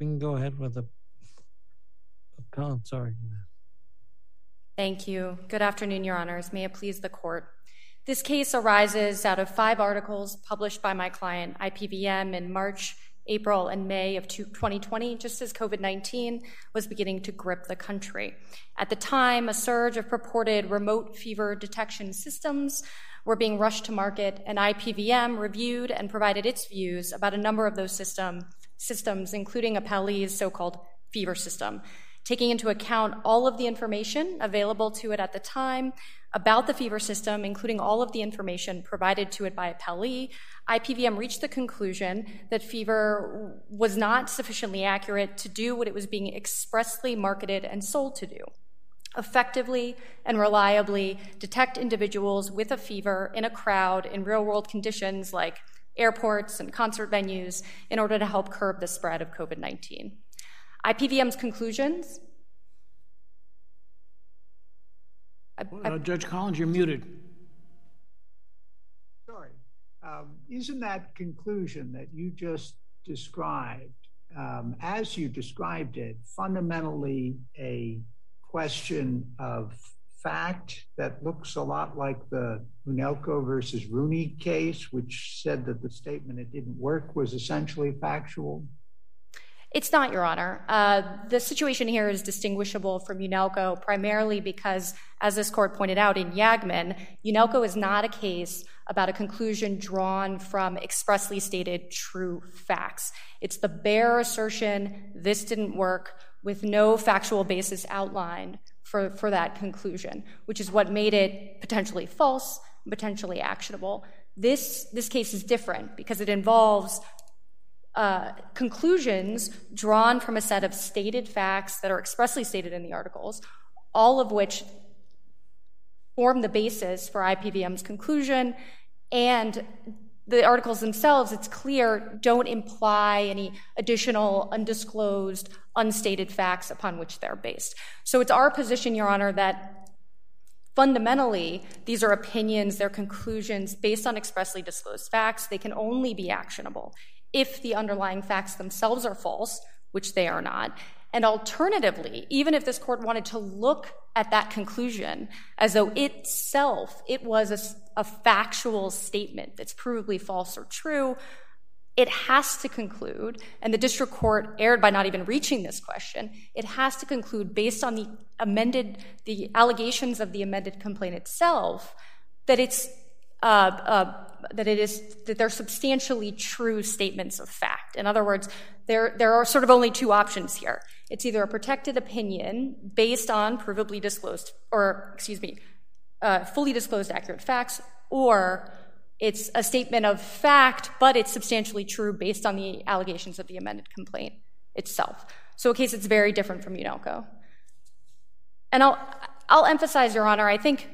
can go ahead with the appellant's argument. Thank you. Good afternoon, Your Honors. May it please the Court. This case arises out of 5 articles published by my client, IPVM, in March, April, and May of 2020, just as COVID-19 was beginning to grip the country. At the time, a surge of purported remote fever detection systems were being rushed to market, and IPVM reviewed and provided its views about a number of those systems, including Appellee's so-called fever system. Taking into account all of the information available to it at the time about the fever system, including all of the information provided to it by Appellee, IPVM reached the conclusion that fever was not sufficiently accurate to do what it was being expressly marketed and sold to do: effectively and reliably detect individuals with a fever in a crowd in real-world conditions like airports and concert venues in order to help curb the spread of COVID-19. IPVM's conclusions... Judge Collins, you're muted. Sorry. Isn't that conclusion that you just described, as you described it, fundamentally a question of fact that looks a lot like the Hunelco versus Rooney case, which said that the statement "it didn't work" was essentially factual? It's not, Your Honor. The situation here is distinguishable from Hunelco primarily because, as this court pointed out in Yagman, Hunelco is not a case about a conclusion drawn from expressly stated true facts. It's the bare assertion, "this didn't work," with no factual basis outlined for that conclusion, which is what made it potentially false, potentially actionable. This case is different because it involves conclusions drawn from a set of stated facts that are expressly stated in the articles, all of which form the basis for IPVM's conclusion, and the articles themselves, it's clear, don't imply any additional undisclosed, unstated facts upon which they're based. So it's our position, Your Honor, that fundamentally these are opinions, they're conclusions based on expressly disclosed facts. They can only be actionable if the underlying facts themselves are false, which they are not. And alternatively, even if this court wanted to look at that conclusion as though it was a factual statement that's provably false or true, it has to conclude, and the district court erred by not even reaching this question, it has to conclude based on the allegations of the amended complaint itself that they're substantially true statements of fact. In other words, there are sort of only 2 options here. It's either a protected opinion based on fully disclosed accurate facts, or it's a statement of fact, but it's substantially true based on the allegations of the amended complaint itself. So a case that's very different from Hunelco. And I'll emphasize, Your Honor,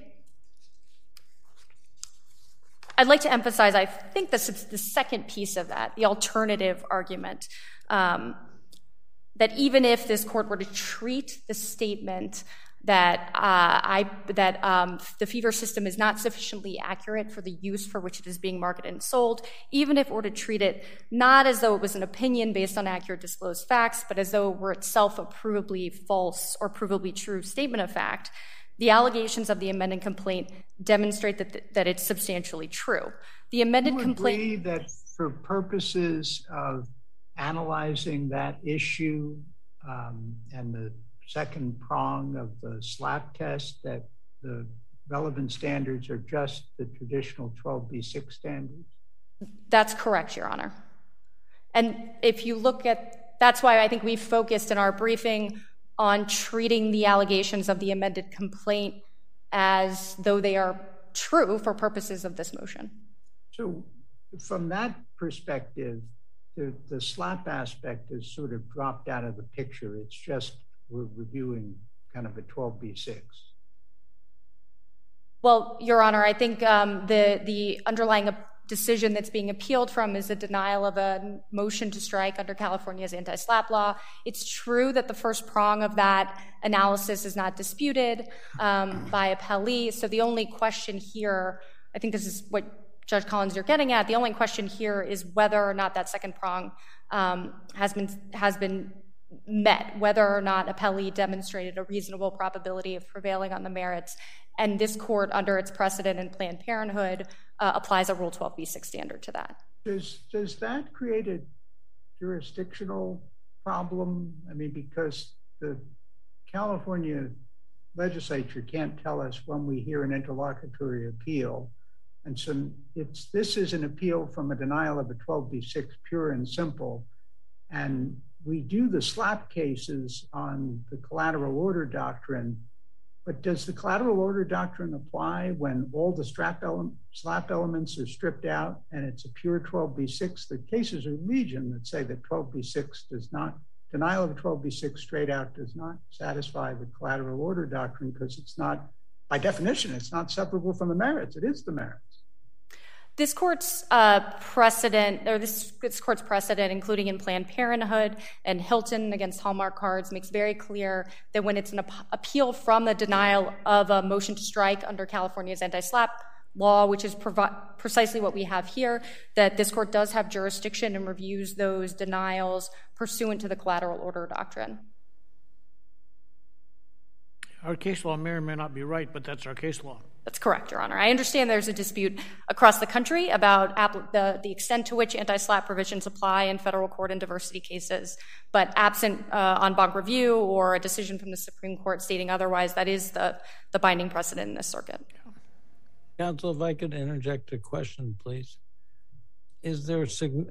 I'd like to emphasize, the second piece of that, the alternative argument, that even if this court were to treat the statement that the fever system is not sufficiently accurate for the use for which it is being marketed and sold, even if it were to treat it not as though it was an opinion based on accurate disclosed facts, but as though it were itself a provably false or provably true statement of fact, the allegations of the amended complaint demonstrate that it's substantially true. The amended complaint... Do you agree that for purposes of analyzing that issue and the second prong of the SLAP test, that the relevant standards are just the traditional 12b6 standards? That's correct, Your Honor. And if you look at... That's why I think we focused in our briefing on treating the allegations of the amended complaint as though they are true for purposes of this motion. So from that perspective, the SLAP aspect has sort of dropped out of the picture. It's just we're reviewing kind of a 12b6. Well, Your Honor, I think the underlying decision that's being appealed from is a denial of a motion to strike under California's anti-SLAP law. It's true that the first prong of that analysis is not disputed by appellee. So the only question here, I think this is what Judge Collins, you're getting at, the only question here is whether or not that second prong has been met, whether or not appellee demonstrated a reasonable probability of prevailing on the merits. And this court, under its precedent in Planned Parenthood, applies a Rule 12b6 standard to that. Does that create a jurisdictional problem? I mean, because the California legislature can't tell us when we hear an interlocutory appeal. And so this is an appeal from a denial of a 12b6, pure and simple. And we do the SLAP cases on the collateral order doctrine, but does the collateral order doctrine apply when all the SLAP elements are stripped out and it's a pure 12b6? The cases are legion that say that 12b6 does not, denial of a 12b6 straight out does not satisfy the collateral order doctrine because it's not, by definition, it's not separable from the merits. It is the merits. This court's precedent, or this court's precedent, including in Planned Parenthood and Hilton against Hallmark cards, makes very clear that when it's an appeal from the denial of a motion to strike under California's anti-SLAP law, which is precisely what we have here, that this court does have jurisdiction and reviews those denials pursuant to the collateral order doctrine. Our case law may or may not be right, but that's our case law. That's correct, Your Honor. I understand there's a dispute across the country about the extent to which anti-SLAP provisions apply in federal court and diversity cases, but absent en banc review or a decision from the Supreme Court stating otherwise, that is the binding precedent in this circuit. Counsel, if I could interject a question, please. Is there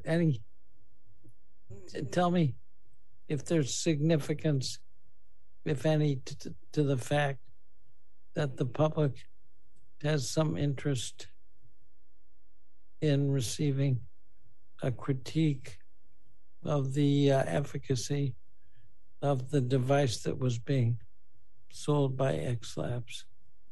tell me if there's significance, if any, to the fact that the public has some interest in receiving a critique of the efficacy of the device that was being sold by X-Labs?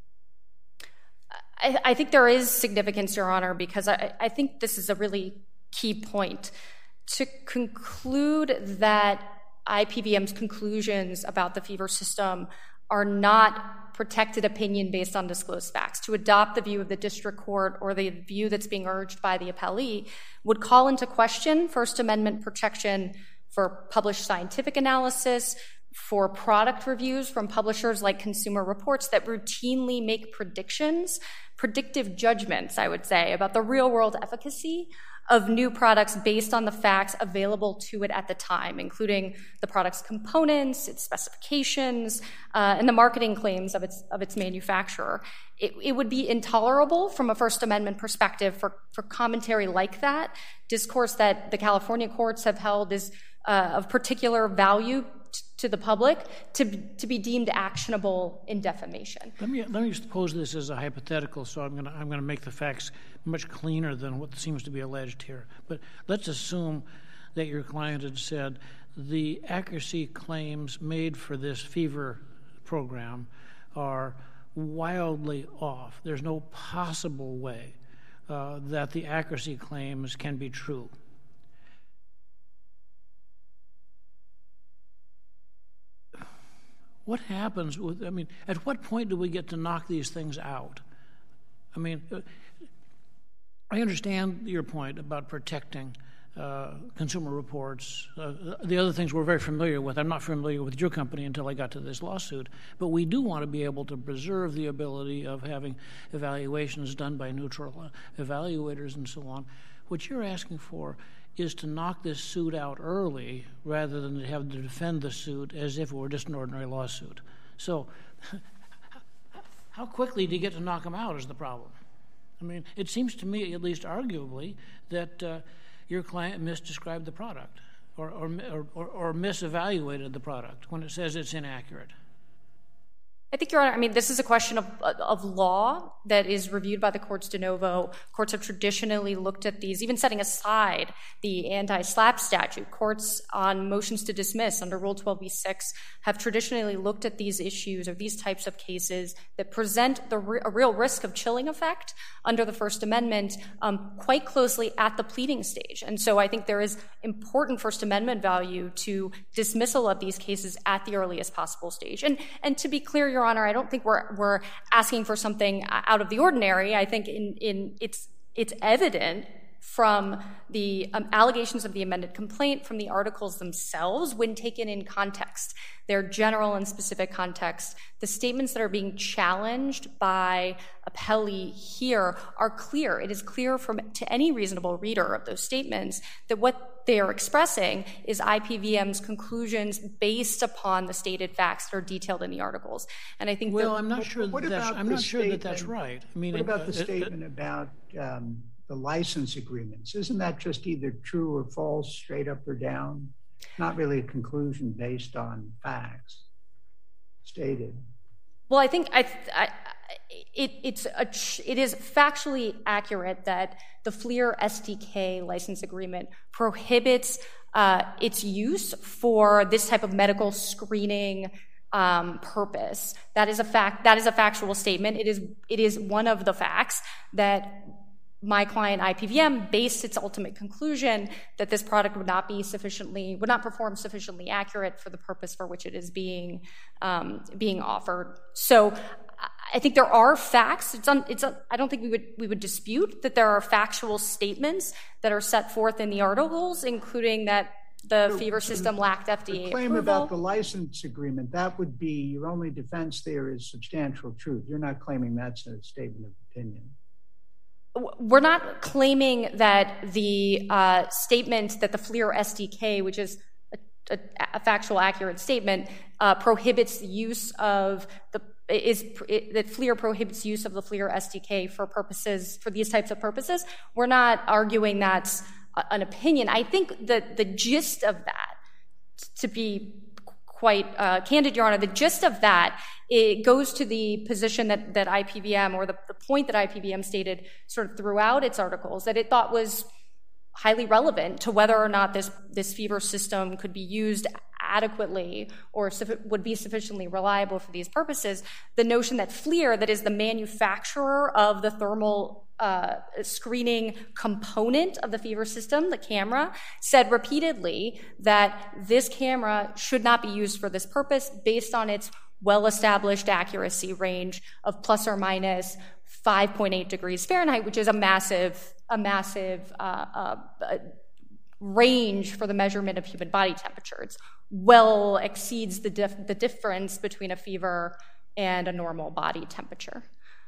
I think there is significance, Your Honor, because I think this is a really key point. To conclude that IPVM's conclusions about the fever system are not protected opinion based on disclosed facts, to adopt the view of the district court or the view that's being urged by the appellee would call into question First Amendment protection for published scientific analysis, for product reviews from publishers like Consumer Reports that routinely make predictive judgments, I would say, about the real-world efficacy of new products based on the facts available to it at the time, including the product's components, its specifications, and the marketing claims of its manufacturer. It would be intolerable from a First Amendment perspective for commentary like that, discourse that the California courts have held is of particular value to the public to be deemed actionable in defamation. Let me pose this as a hypothetical, so I'm going to make the facts much cleaner than what seems to be alleged here. But let's assume that your client had said the accuracy claims made for this fever program are wildly off. There's no possible way that the accuracy claims can be true. What happens with, at what point do we get to knock these things out? I understand your point about protecting Consumer Reports. The other things we're very familiar with. I'm not familiar with your company until I got to this lawsuit, but we do want to be able to preserve the ability of having evaluations done by neutral evaluators and so on. What you're asking for is to knock this suit out early rather than to have to defend the suit as if it were just an ordinary lawsuit. So how quickly do you get to knock them out is the problem. It seems to me, at least arguably, that your client misdescribed the product or misevaluated the product when it says it's inaccurate. I think, Your Honor, this is a question of law that is reviewed by the courts de novo. Courts have traditionally looked at these, even setting aside the anti-SLAP statute. Courts on motions to dismiss under Rule 12b6 have traditionally looked at these issues or these types of cases that present a real risk of chilling effect under the First Amendment quite closely at the pleading stage. And so I think there is important First Amendment value to dismissal of these cases at the earliest possible stage. And to be clear, Your Honor, I don't think we're asking for something out of the ordinary. I think it's evident from the allegations of the amended complaint, from the articles themselves, when taken in context, their general and specific context. The statements that are being challenged by appellee here are clear. It is clear to any reasonable reader of those statements that what they are expressing is IPVM's conclusions based upon the stated facts that are detailed in the articles. And I think I'm not sure that that's right. I mean, what about the statement about the license agreements? Isn't that just either true or false, straight up or down? Not really a conclusion based on facts stated. Well, I think it is factually accurate that the FLIR SDK license agreement prohibits its use for this type of medical screening purpose. That is a fact. That is a factual statement. It is one of the facts that my client IPVM based its ultimate conclusion that this product would not perform sufficiently accurate for the purpose for which it is being offered. So I think there are facts. I don't think we would dispute that there are factual statements that are set forth in the articles, including that the fever system lacked FDA the claim approval. About the license agreement, that would be your only defense there is substantial truth. You're not claiming that's a statement of opinion. We're not claiming that the statement that the FLIR SDK, which is a factual accurate statement, prohibits the use of that FLIR prohibits use of the FLIR SDK for these types of purposes. We're not arguing that's an opinion. I think that the gist of that, to be quite candid, Your Honor, the gist of that, it goes to the position that IPVM, or the point that IPVM stated sort of throughout its articles, that it thought was highly relevant to whether or not this fever system could be used adequately or would be sufficiently reliable for these purposes. The notion that FLIR, that is the manufacturer of the thermal screening component of the fever system, the camera, said repeatedly that this camera should not be used for this purpose based on its well-established accuracy range of plus or minus 5.8 degrees Fahrenheit, which is a massive range for the measurement of human body temperature. It well exceeds the difference between a fever and a normal body temperature.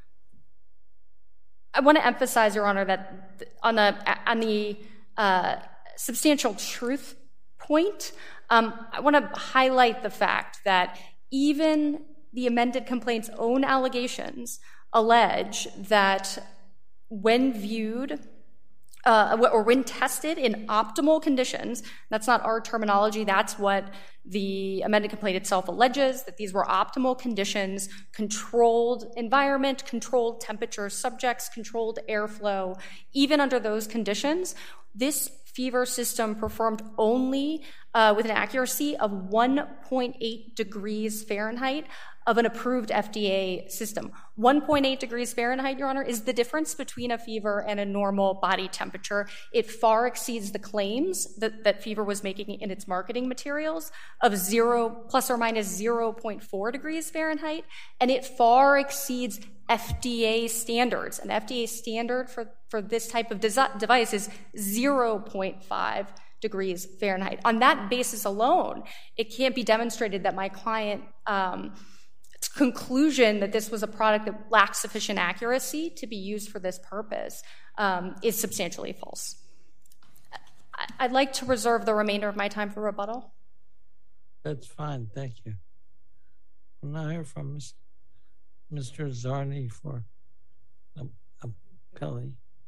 I want to emphasize, Your Honor, that on the substantial truth point, I want to highlight the fact that even the amended complaint's own allegations allege that when viewed or when tested in optimal conditions, that's not our terminology, that's what the amended complaint itself alleges, that these were optimal conditions, controlled environment, controlled temperature subjects, controlled airflow. Even under those conditions, this fever system performed only with an accuracy of 1.8 degrees Fahrenheit of an approved FDA system. 1.8 degrees Fahrenheit, Your Honor, is the difference between a fever and a normal body temperature. It far exceeds the claims that fever was making in its marketing materials of plus or minus 0.4 degrees Fahrenheit, and it far exceeds FDA standards. An FDA standard for this type of device is 0.5 degrees Fahrenheit. On that basis alone, it can't be demonstrated that my client conclusion that this was a product that lacked sufficient accuracy to be used for this purpose is substantially false. I'd like to reserve the remainder of my time for rebuttal. That's fine, thank you. We'll now hear from Mr. Zarni for appellee.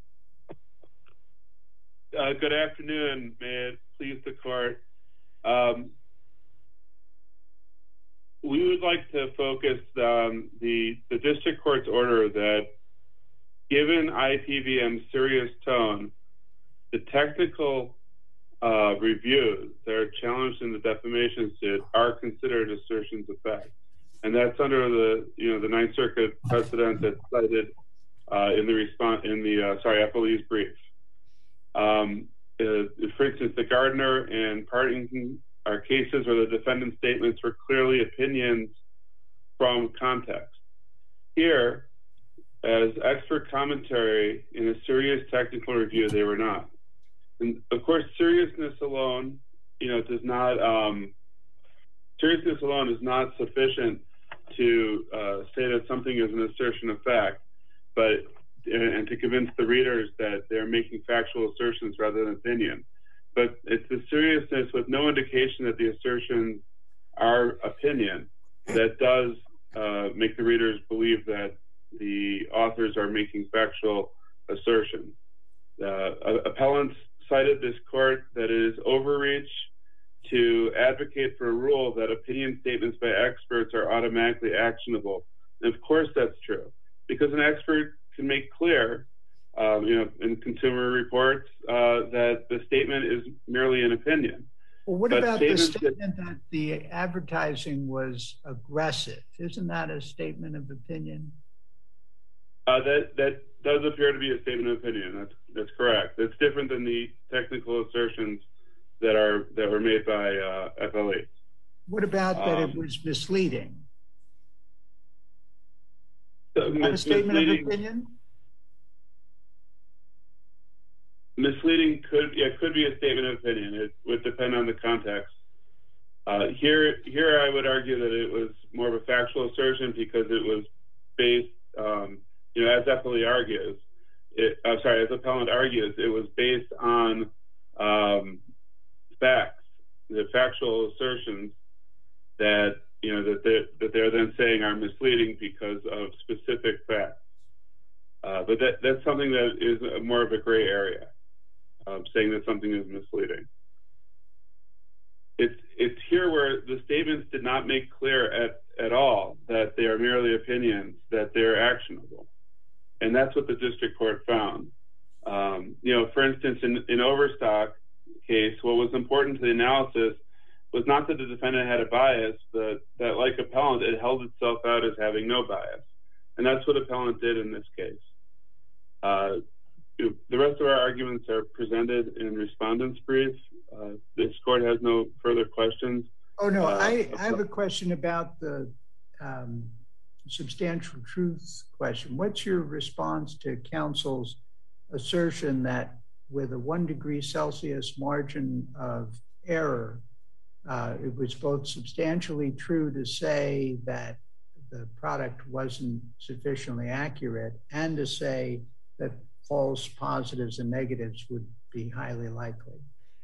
Good afternoon, may it please the court. We would like to focus on the district court's order that, given IPVM's serious tone, the technical reviews that are challenged in the defamation suit are considered assertions of fact, and that's under the Ninth Circuit precedent that's cited in the appellee's brief. For instance, the Gardner and Partington are cases where the defendant's statements were clearly opinions from context. Here, as expert commentary in a serious technical review, they were not. And of course, seriousness alone, does not, seriousness alone is not sufficient to say that something is an assertion of fact, and to convince the readers that they're making factual assertions rather than opinion. But it's the seriousness with no indication that the assertions are opinion that does make the readers believe that the authors are making factual assertions. Appellants cited this court that it is overreach to advocate for a rule that opinion statements by experts are automatically actionable. And of course that's true, because an expert can make clear, in Consumer Reports, that the statement is merely an opinion. Well, what about the statement that the advertising was aggressive? Isn't that a statement of opinion? That does appear to be a statement of opinion. That's correct. It's different than the technical assertions that were made by FLE. What about that it was misleading? Is that a statement of opinion? Misleading could be a statement of opinion. It would depend on the context. Here I would argue that it was more of a factual assertion because it was based, as FLE argues, as appellant argues, it was based on facts, the factual assertions that that they're then saying are misleading because of specific facts. But that's something that is more of a gray area, saying that something is misleading. It's here where the statements did not make clear at all that they are merely opinions, that they're actionable. And that's what the district court found. For instance, in Overstock case, what was important to the analysis was not that the defendant had a bias, but that, like appellant, it held itself out as having no bias. And that's what appellant did in this case. The rest of our arguments are presented in respondent's brief. This court has no further questions. Oh, no, I have a question about the substantial truth question. What's your response to counsel's assertion that with a 1 degree Celsius margin of error, it was both substantially true to say that the product wasn't sufficiently accurate and to say that false positives and negatives would be highly likely?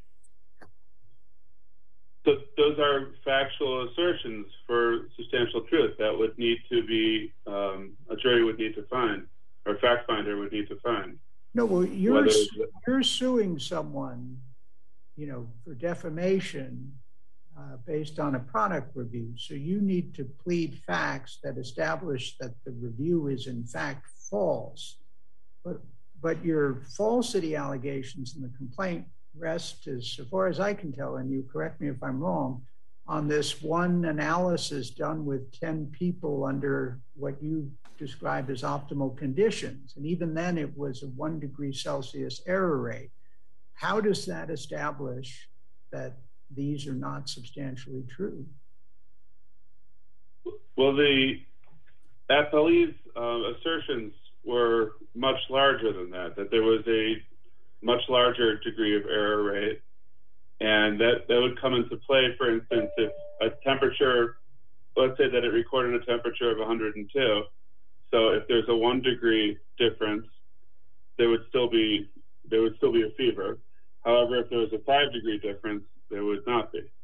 So those are factual assertions for substantial truth that would need to be, a jury would need to find, or a fact finder would need to find. No, well, you're suing someone, for defamation based on a product review. So you need to plead facts that establish that the review is in fact false. But your falsity allegations in the complaint rest, as far as I can tell, and you correct me if I'm wrong, on this one analysis done with 10 people under what you described as optimal conditions. And even then it was a 1 degree Celsius error rate. How does that establish that these are not substantially true? Well, the FLE's assertions were much larger than that there was a much larger degree of error rate. And that would come into play, for instance, if a temperature, let's say that it recorded a temperature of 102. So if there's a 1 degree difference, there would still be a fever. However, if there was a 5 degree difference, there would not be.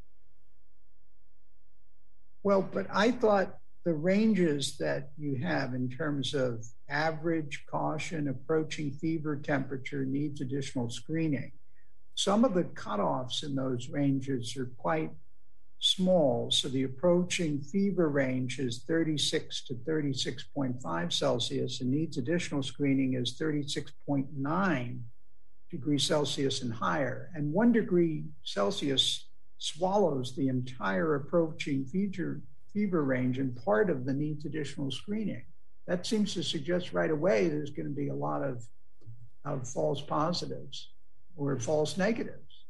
Well, but I thought the ranges that you have in terms of average, caution, approaching fever, temperature, needs additional screening. Some of the cutoffs in those ranges are quite small. So the approaching fever range is 36 to 36.5 Celsius and needs additional screening is 36.9 degrees Celsius and higher. And 1 degree Celsius swallows the entire approaching fever range and part of the needs additional screening. That seems to suggest right away there's going to be a lot of false positives or false negatives.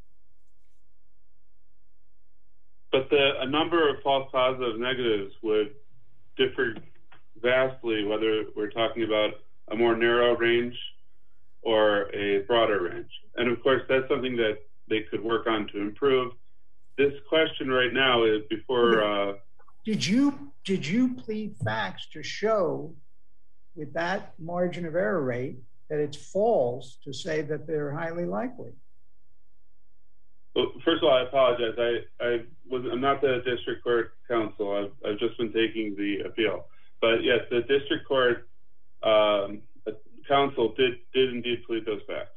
But a number of false positives, negatives would differ vastly, whether we're talking about a more narrow range or a broader range. And of course, that's something that they could work on to improve. This question right now is before. Did you plead facts to show with that margin of error rate that it's false to say that they're highly likely? Well, first of all, I apologize. I'm not the district court counsel. I've just been taking the appeal. But yes, the district court counsel did indeed plead those facts.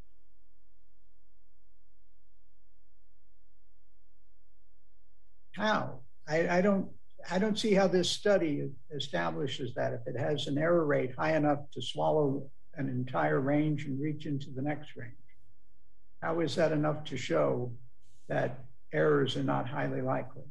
How? I don't see how this study establishes that. If it has an error rate high enough to swallow an entire range and reach into the next range, how is that enough to show that errors are not highly likely?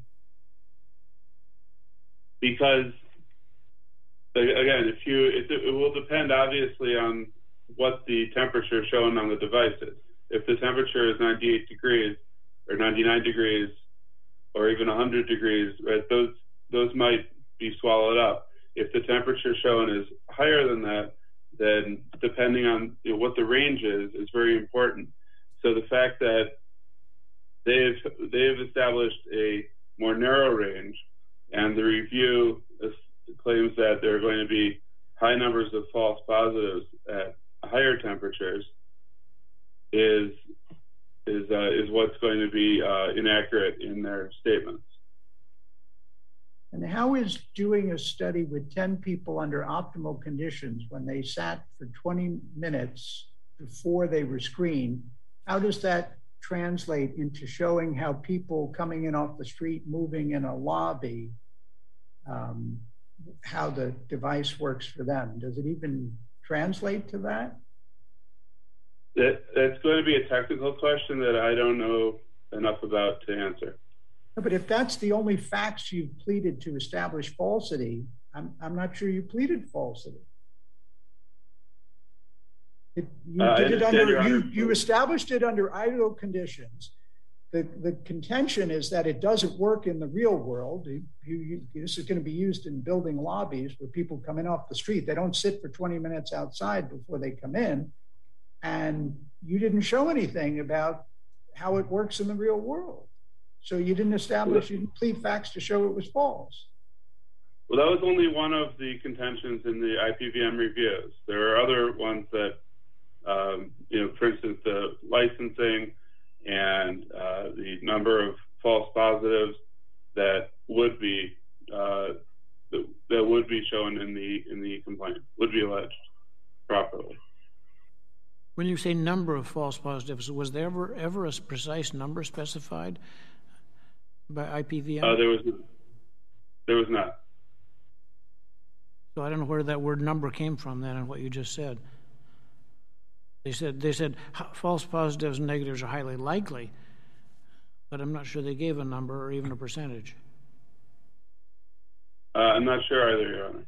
Because again, it will depend obviously on what the temperature shown on the device is. If the temperature is 98 degrees or 99 degrees or even 100 degrees, right, those might be swallowed up. If the temperature shown is higher than that, then depending on what the range is very important. So the fact that they've established a more narrow range, and the review claims that there are going to be high numbers of false positives at higher temperatures, is what's going to be inaccurate in their statements. And how is doing a study with 10 people under optimal conditions when they sat for 20 minutes before they were screened, how does that translate into showing how people coming in off the street, moving in a lobby, how the device works for them? Does it even translate to that? That's going to be a technical question that I don't know enough about to answer. But if that's the only facts you've pleaded to establish falsity, I'm not sure you pleaded falsity. You established it under ideal conditions. The contention is that it doesn't work in the real world. This is going to be used in building lobbies where people come in off the street. They don't sit for 20 minutes outside before they come in. And you didn't show anything about how it works in the real world. So you didn't plead facts to show it was false. Well, that was only one of the contentions in the IPVM reviews. There are other ones that, for instance, the licensing and the number of false positives that would be shown in the complaint, would be alleged properly. When you say number of false positives, was there ever a precise number specified by IPVM? There was not. So I don't know where that word number came from then and what you just said. They said false positives and negatives are highly likely, but I'm not sure they gave a number or even a percentage. I'm not sure either, Your Honor.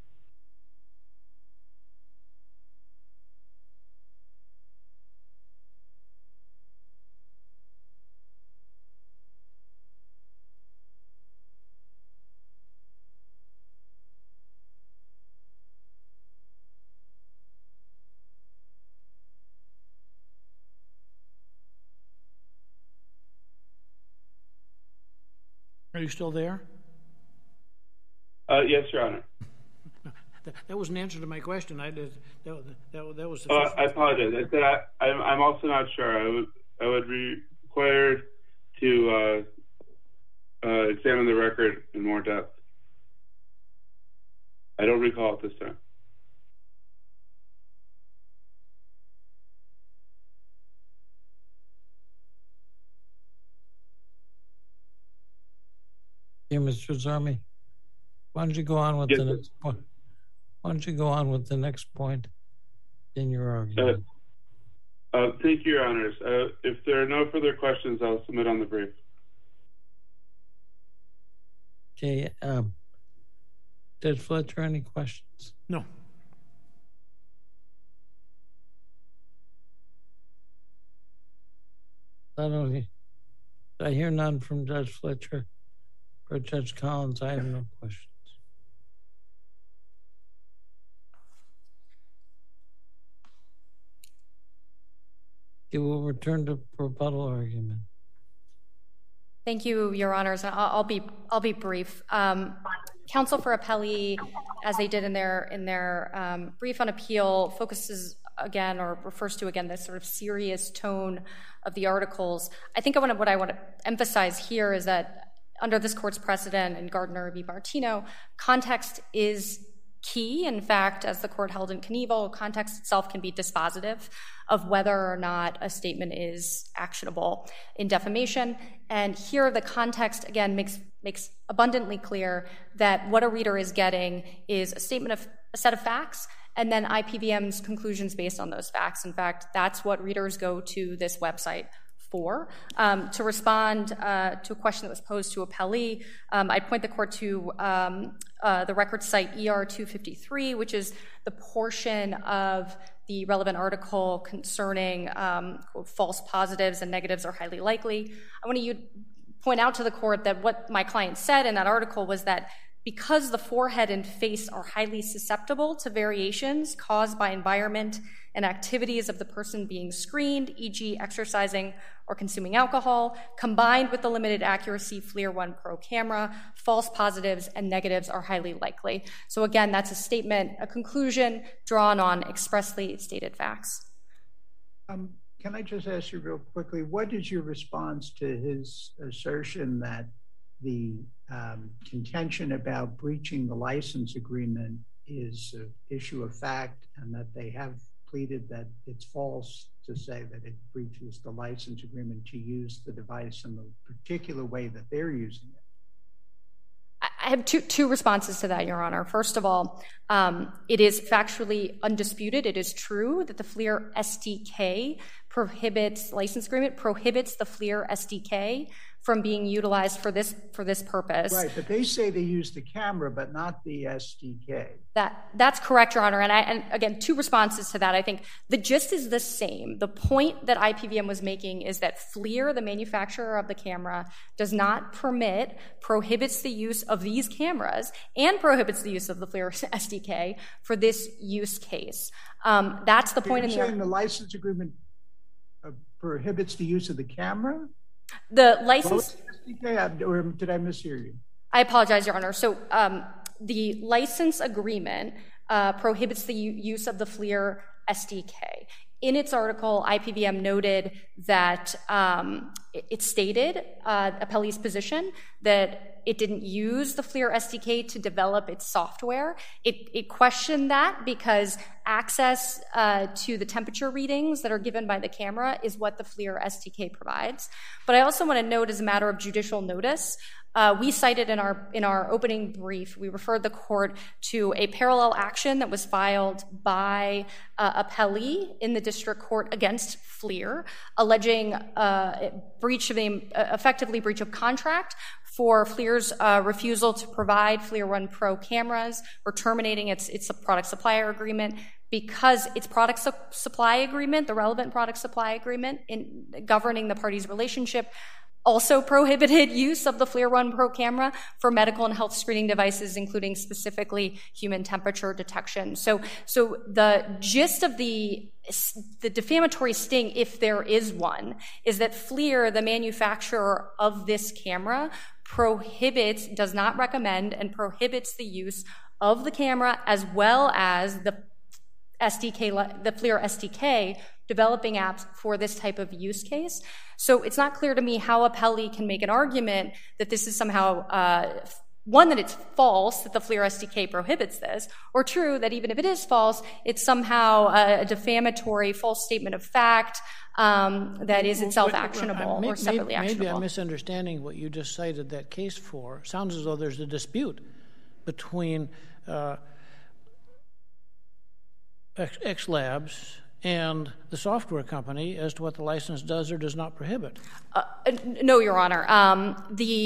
Are you still there? Yes, Your Honor. That was an answer to my question. That was. I apologize. I said I'm also not sure. I would be required to examine the record in more depth. I don't recall at this time. Mr. Zarmi, why don't you go on with the next point? Why don't you go on with the next point in your argument? Thank you, Your Honors. If there are no further questions, I'll submit on the brief. Okay. Judge Fletcher, any questions? No. I hear none from Judge Fletcher. For Judge Collins, I have no questions. You will return to rebuttal argument. Thank you, Your Honors. I'll be brief. Counsel for appellee, as they did in their brief on appeal, focuses again or refers to again this sort of serious tone of the articles. I think what I want to emphasize here is that under this court's precedent in Gardner v. Martino, context is key. In fact, as the court held in Knievel, context itself can be dispositive of whether or not a statement is actionable in defamation. And here the context, again, makes abundantly clear that what a reader is getting is a statement of a set of facts and then IPVM's conclusions based on those facts. In fact, that's what readers go to this website for. To respond to a question that was posed to appellee, I'd point the court to the record site ER 253, which is the portion of the relevant article concerning false positives and negatives are highly likely. I want to point out to the court that what my client said in that article was that because the forehead and face are highly susceptible to variations caused by environment and activities of the person being screened, e.g. exercising or consuming alcohol, combined with the limited accuracy FLIR One Pro camera, false positives and negatives are highly likely. So again, that's a statement, a conclusion drawn on expressly stated facts. Can I just ask you real quickly, what is your response to his assertion that the contention about breaching the license agreement is an issue of fact and that they have pleaded that it's false to say that it breaches the license agreement to use the device in the particular way that they're using it? I have two responses to that, Your Honor. First of all, it is factually undisputed. It is true that the FLIR SDK license agreement prohibits the FLIR SDK from being utilized for this purpose. Right, but they say they use the camera, but not the SDK. That's correct, Your Honor. And again, two responses to that. I think the gist is the same. The point that IPVM was making is that FLIR, the manufacturer of the camera, does not prohibits the use of these cameras and prohibits the use of the FLIR SDK for this use case. That's the point. You're saying the license agreement prohibits the use of the camera? The license... Or did I mishear you? I apologize, Your Honor. So the license agreement prohibits the use of the FLIR SDK. In its article, IPVM noted that it stated appellee's position that it didn't use the FLIR SDK to develop its software. It questioned that because access to the temperature readings that are given by the camera is what the FLIR SDK provides. But I also want to note, as a matter of judicial notice, we cited in our opening brief, we referred the court to a parallel action that was filed by appellee in the district court against FLIR, alleging effectively breach of contract for FLIR's refusal to provide FLIR One Pro cameras or terminating its product supplier agreement because its product supply agreement, the relevant product supply agreement in governing the parties' relationship, also prohibited use of the FLIR One Pro camera for medical and health screening devices, including specifically human temperature detection. So the gist of the defamatory sting, if there is one, is that FLIR, the manufacturer of this camera, does not recommend and prohibits the use of the camera as well as the FLIR SDK developing apps for this type of use case. So it's not clear to me how appellee can make an argument that this is somehow, one, that it's false, that the FLIR SDK prohibits this, or true, that even if it is false, it's somehow a defamatory false statement of fact that is itself actionable or separately actionable. Maybe I'm misunderstanding what you just cited that case for. Sounds as though there's a dispute between X Labs and the software company as to what the license does or does not prohibit. No, Your Honor. I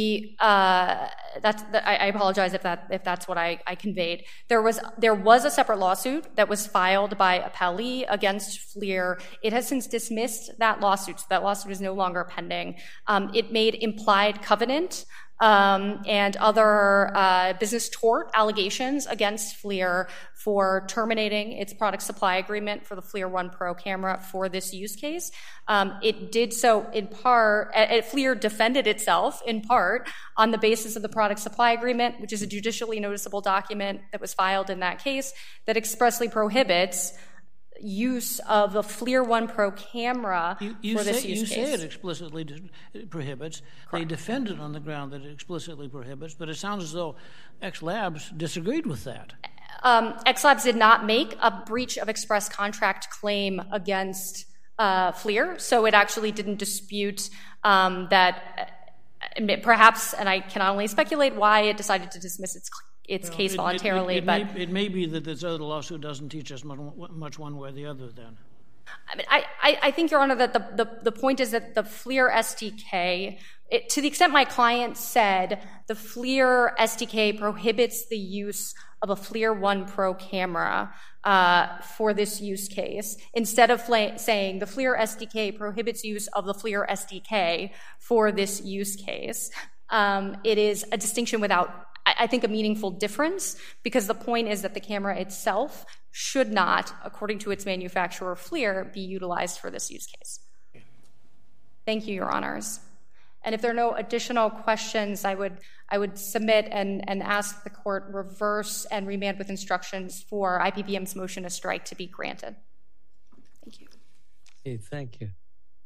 apologize if that's what I conveyed. There was a separate lawsuit that was filed by appellee against FLIR. It has since dismissed that lawsuit. So that lawsuit is no longer pending. It made implied covenant and other business tort allegations against FLIR for terminating its product supply agreement for the FLIR One Pro camera for this use case. It did so in part, FLIR defended itself in part on the basis of the product supply agreement, which is a judicially noticeable document that was filed in that case that expressly prohibits use of the FLIR One Pro camera for this use case. You say it explicitly prohibits. Correct. They defend it on the ground that it explicitly prohibits, but it sounds as though X Labs disagreed with that. X Labs did not make a breach of express contract claim against FLIR, so it actually didn't dispute that perhaps, and I can only speculate why it decided to dismiss its case voluntarily. It may be that this other lawsuit doesn't teach us much one way or the other then. I mean, I think, Your Honor, that the point is that the FLIR SDK, to the extent my client said the FLIR SDK prohibits the use of a FLIR One Pro camera for this use case, instead of saying the FLIR SDK prohibits use of the FLIR SDK for this use case, it is a distinction without, I think, a meaningful difference, because the point is that the camera itself should not, according to its manufacturer FLIR, be utilized for this use case. Thank you, Your Honors. And if there are no additional questions, I would submit and ask the court reverse and remand with instructions for IPVM's motion to strike to be granted. Thank you. Okay, thank you.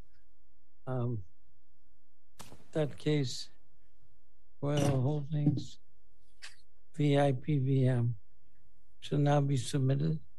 That case, Royal Holdings v. IPVM, shall now be submitted.